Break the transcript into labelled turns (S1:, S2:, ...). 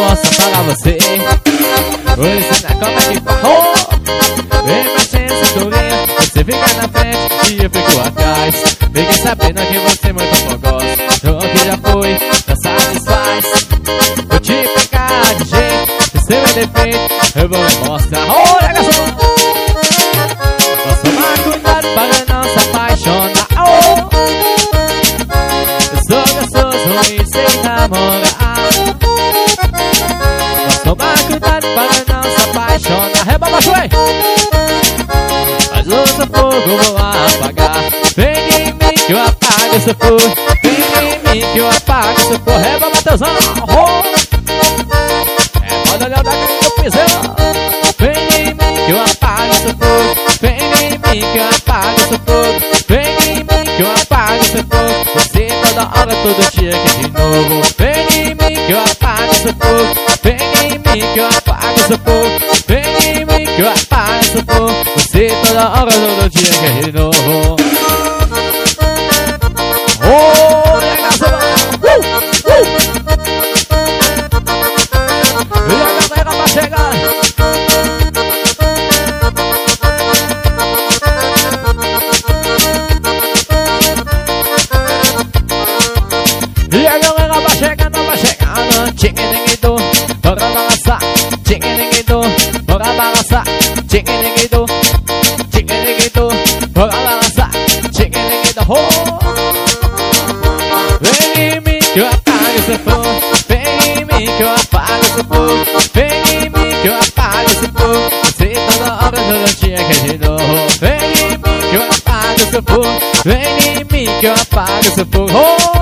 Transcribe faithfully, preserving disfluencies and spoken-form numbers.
S1: mostro para você. Vou ensinar como é que faz. Oh! Vem mexendo cinturinha, você fica na frente e eu fico atrás. Fiquei sabendo que você é muito fogosa, jogo que já foi, não satisfaz. Vou te pegar de jeito, você vai defeito, eu vou lhe mostrar. Olha, garçom! Posso tomar cuidado para não se apaixonar. Oh! Eu sou gostoso e sei namorar. Posso tomar cuidado para não se apaixonar. Rebola, chuei! As luzes do fogo vou apagar. Vem em mim que eu apago esse fogo. Vem em mim que eu apago esse fogo. Rebola, Mateusão! É moda olhar da cara do piseiro. Vem em mim que eu apago esse fogo. Vem em mim que eu apago esse fogo. Vem em mim que eu apago esse fogo. Você toda hora, todo dia aqui de novo. Vem em mim que eu apago esse fogo. Vem em mim que eu apago esse fogo. Vem em mim que eu apago esse fogo. Você toda hora, todo dia aqui de novo. Oh, legal, uh, uh. E a galera vai chegar. E a galera vai chegando, vai chegando. Tchiquiniguidu, bora balançar. Tchiquiniguidu, bora balançar. Tchiquiniguidu, tchiquiniguidu, bora balançar. Tchiquiniguidu, oh! Vem em mim que eu apago esse fogo. Vem em mim que eu apago esse fogo. Vem em mim que eu apago esse fogo. Você toda hora todo dia quer de novo. Vem em mim que eu apago esse fogo. Vem em mim que eu apago esse fogo. Oh!